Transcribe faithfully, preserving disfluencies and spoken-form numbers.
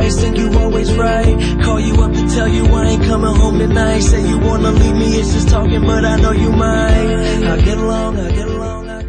advice and you always right. Call you up to tell you I ain't coming home tonight. Say you wanna leave me, it's just talking, but I know you might. I get along, I get along, I